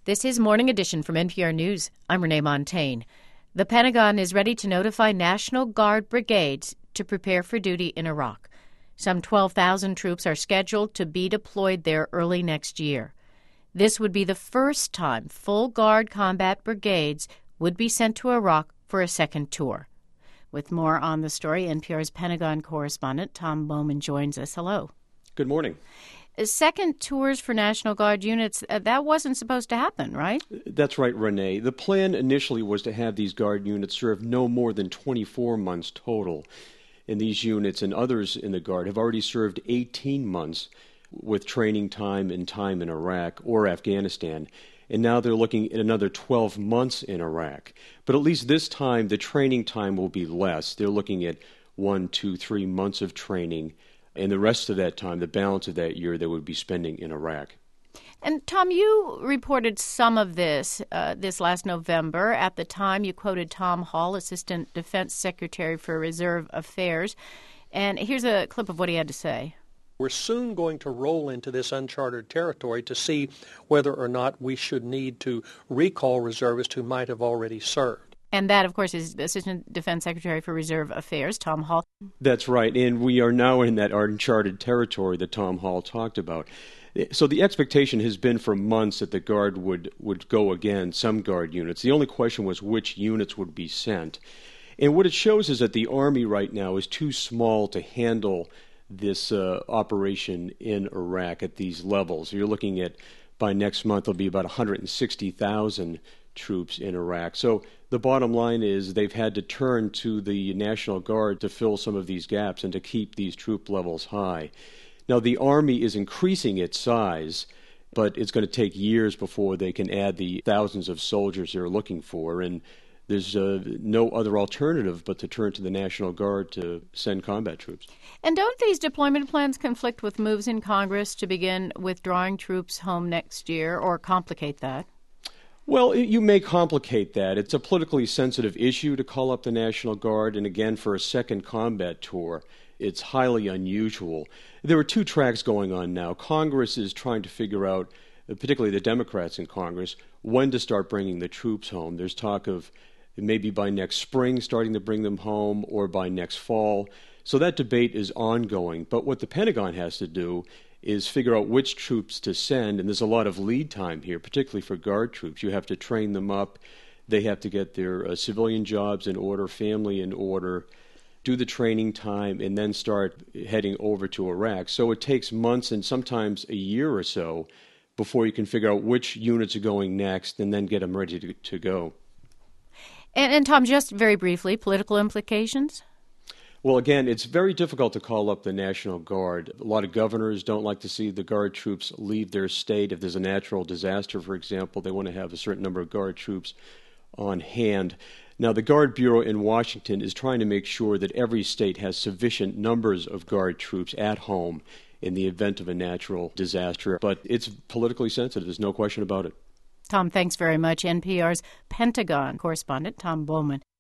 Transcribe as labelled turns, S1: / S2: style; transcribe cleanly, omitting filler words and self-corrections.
S1: This is Morning Edition from NPR News. I'm Renee Montaigne. The Pentagon is ready to notify National Guard brigades to prepare for duty in Iraq. Some 12,000 troops are scheduled to be deployed there early next year. This would be the first time full Guard combat brigades would be sent to Iraq for a second tour. With more on the story, NPR's Pentagon correspondent Tom Bowman joins us. Hello.
S2: Good morning.
S1: Second tours for National Guard units, that wasn't supposed to happen, right?
S2: That's right, Renee. The plan initially was to have these Guard units serve no more than 24 months total. And these units and others in the Guard have already served 18 months with training time and time in Iraq or Afghanistan. And now they're looking at another 12 months in Iraq. But at least this time, the training time will be less. They're looking at 1, 2, 3 months of training. And the rest of that time, the balance of that year, they would be spending in Iraq.
S1: And, Tom, you reported some of this last November. At the time, you quoted Tom Hall, Assistant Defense Secretary for Reserve Affairs. And here's a clip of what he had to say.
S3: We're soon going to roll into this uncharted territory to see whether or not we should need to recall reservists who might have already served.
S1: And that, of course, is Assistant Defense Secretary for Reserve Affairs, Tom Hall.
S2: That's right, and we are now in that uncharted territory that Tom Hall talked about. So the expectation has been for months that the Guard would go again, some Guard units. The only question was which units would be sent. And what it shows is that the Army right now is too small to handle this operation in Iraq at these levels. You're looking at, by next month, there'll be about 160,000 troops in Iraq. So the bottom line is they've had to turn to the National Guard to fill some of these gaps and to keep these troop levels high. Now, the Army is increasing its size, but it's going to take years before they can add the thousands of soldiers they're looking for, and there's no other alternative but to turn to the National Guard to send combat troops.
S1: And don't these deployment plans conflict with moves in Congress to begin withdrawing troops home next year or complicate that?
S2: Well, you may complicate that. It's a politically sensitive issue to call up the National Guard, and again, for a second combat tour, it's highly unusual. There are two tracks going on now. Congress is trying to figure out, particularly the Democrats in Congress, when to start bringing the troops home. There's talk of maybe by next spring starting to bring them home or by next fall. So that debate is ongoing. But what the Pentagon has to do is figure out which troops to send, and there's a lot of lead time here, particularly for Guard troops. You have to train them up. They have to get their civilian jobs in order, family in order, do the training time, and then start heading over to Iraq. So it takes months and sometimes a year or so before you can figure out which units are going next and then get them ready to go.
S1: And Tom, just very briefly, political implications?
S2: Well, again, it's very difficult to call up the National Guard. A lot of governors don't like to see the Guard troops leave their state. If there's a natural disaster, for example, they want to have a certain number of Guard troops on hand. Now, the Guard Bureau in Washington is trying to make sure that every state has sufficient numbers of Guard troops at home in the event of a natural disaster. But it's politically sensitive. There's no question about it.
S1: Tom, thanks very much. NPR's Pentagon correspondent Tom Bowman.